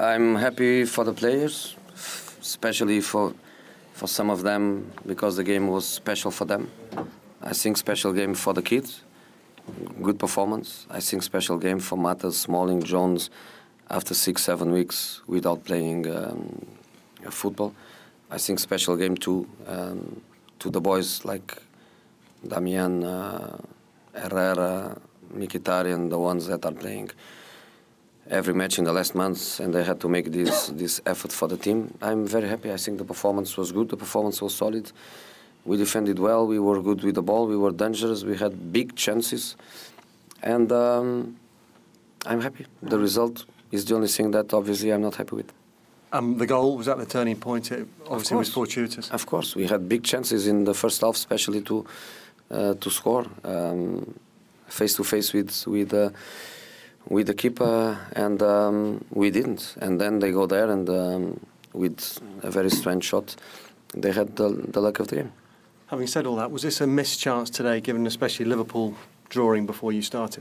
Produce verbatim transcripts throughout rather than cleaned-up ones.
I'm happy for the players, especially for for some of them because the game was special for them. I think special game for the kids, good performance. I think special game for Matas, Smalling, Jones, after six, seven weeks without playing um, football. I think special game too um, to the boys like Damian, uh, Herrera, Mkhitaryan, the ones that are playing every match in the last months, and they had to make this this effort for the team. I'm very happy. I think the performance was good. The performance was solid. We defended well. We were good with the ball. We were dangerous. We had big chances, and um, I'm happy. The result is the only thing that obviously I'm not happy with. Um, the goal, was that the turning point? It obviously was fortuitous. Of course, we had big chances in the first half, especially to uh, to score um, face to face with with. Uh, with the keeper, and um, we didn't. And then they go there, and um, with a very strange shot, they had the, the luck of the game. Having said all that, was this a missed chance today, given especially Liverpool drawing before you started?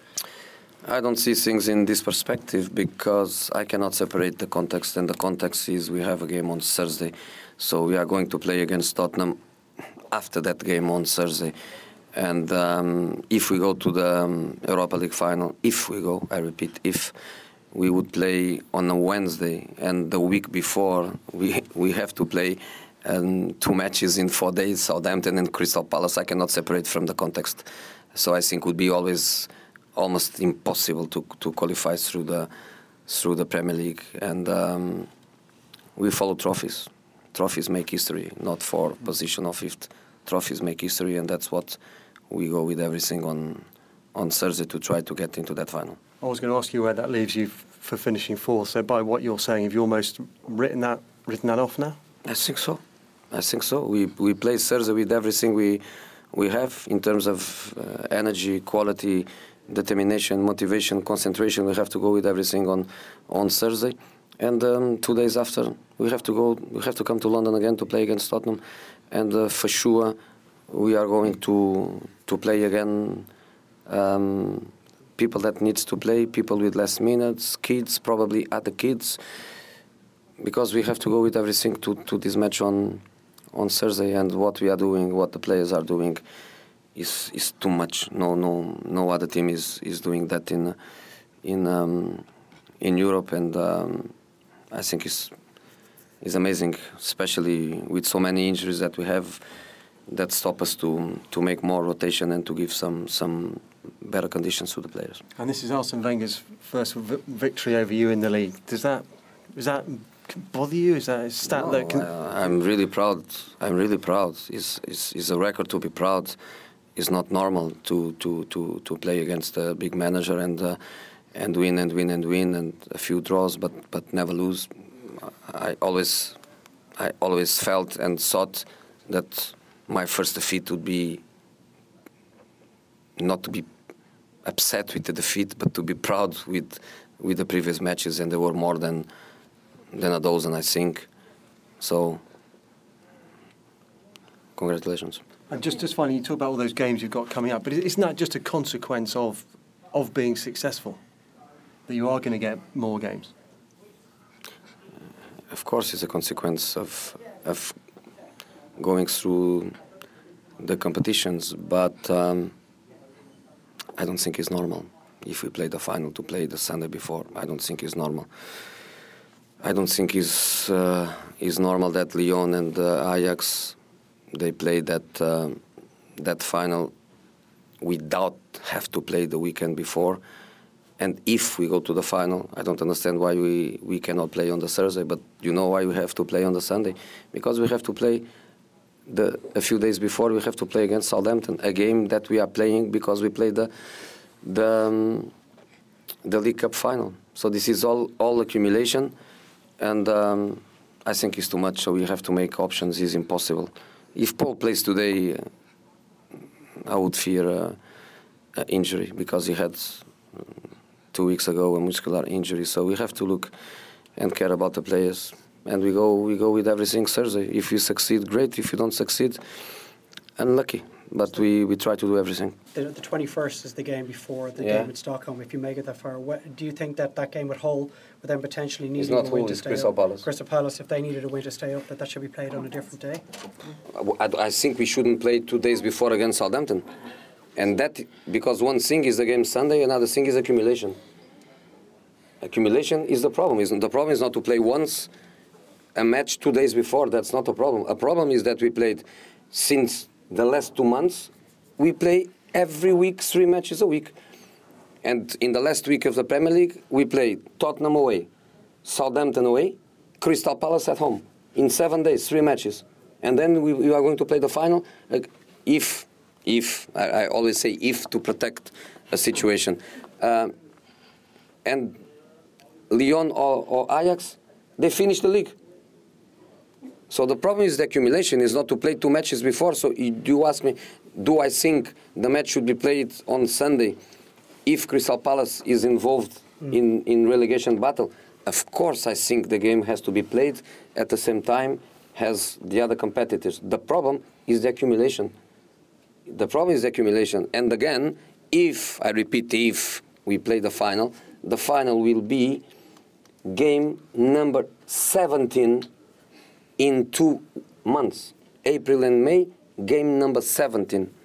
I don't see things in this perspective because I cannot separate the context, and the context is we have a game on Thursday, so we are going to play against Tottenham after that game on Thursday. And um, if we go to the um, Europa League final, if we go, I repeat, if we would play on a Wednesday, and the week before we we have to play um, two matches in four days, Southampton and Crystal Palace, I cannot separate from the context. So I think it would be always almost impossible to to qualify through the through the Premier League. And um, we follow trophies. Trophies make history, not for position or fifth. Trophies make history, and that's what we go with everything on on Thursday to try to get into that final. I was going to ask you where that leaves you f- for finishing fourth. So by what you're saying, have you almost written that written that off now? I think so. I think so. We we play Thursday with everything we we have in terms of uh, energy, quality, determination, motivation, concentration. We have to go with everything on on Thursday, and um, two days after we have to go. We have to come to London again to play against Tottenham, and uh, for sure we are going to to play again. Um, people that needs to play, people with less minutes, kids, probably other kids, because we have to go with everything to, to this match on on Thursday. And what we are doing, what the players are doing, is is too much. No, no, no other team is, is doing that in in um, in Europe, and um, I think it's is amazing, especially with so many injuries that we have, that stop us to to make more rotation and to give some some better conditions to the players. And this is Arsene Wenger's first v- victory over you in the league. Does that does that bother you? Is that a stat No, that can... I, I'm really proud. I'm really proud. It's, it's, it's a record to be proud. It's not normal to to to, to play against a big manager and uh, and win and win and win and a few draws, but but never lose. I always I always felt and thought that my first defeat would be not to be upset with the defeat, but to be proud with with the previous matches, and there were more than than a dozen, I think. So, congratulations. And just just finally, you talk about all those games you've got coming up, but isn't that just a consequence of of being successful, that you are going to get more games? Of course, it's a consequence of of going through the competitions, but um, I don't think it's normal. If we play the final to play the Sunday before, I don't think it's normal. I don't think it's uh, it's normal that Lyon and uh, Ajax, they play that uh, that final without have to play the weekend before. And if we go to the final, I don't understand why we, we cannot play on the Thursday, but you know why we have to play on the Sunday? Because we have to play the a few days before, we have to play against Southampton, a game that we are playing because we played the the, um, the League Cup final. So this is all, all accumulation, and um, I think it's too much, so we have to make options. It's impossible. If Paul plays today, I would fear uh, an injury, because he had two weeks ago a muscular injury. So we have to look and care about the players, and we go we go with everything Thursday. If you succeed, great. If you don't succeed, unlucky, but we, we try to do everything. The, the twenty-first is the game before the Yeah. game in Stockholm. If you make it that far, what, do you think that that game with Hull, would then potentially It's needing not a win Hull, to it's stay Crystal up? Palace. Crystal Palace, if they needed a win to stay up, that that should be played on a different day? I, I think we shouldn't play two days before against Southampton. And that, because one thing is the game Sunday, another thing is accumulation. Accumulation is the problem. Isn't the problem is not to play once a match two days before. That's not a problem. A problem is that we played since the last two months. We play every week three matches a week, and in the last week of the Premier League we played Tottenham away, Southampton away, Crystal Palace at home in seven days, three matches, and then we, we are going to play the final. Like, if if I, I always say if to protect a situation, uh, and Lyon or, or Ajax, they finished the league. So the problem is the accumulation is not to play two matches before. So you, you ask me, do I think the match should be played on Sunday if Crystal Palace is involved mm. in, in relegation battle? Of course I think the game has to be played at the same time as the other competitors. The problem is the accumulation. The problem is the accumulation. And again, if, I repeat, if we play the final, the final will be game number seventeen in two months. April and May, game number seventeen.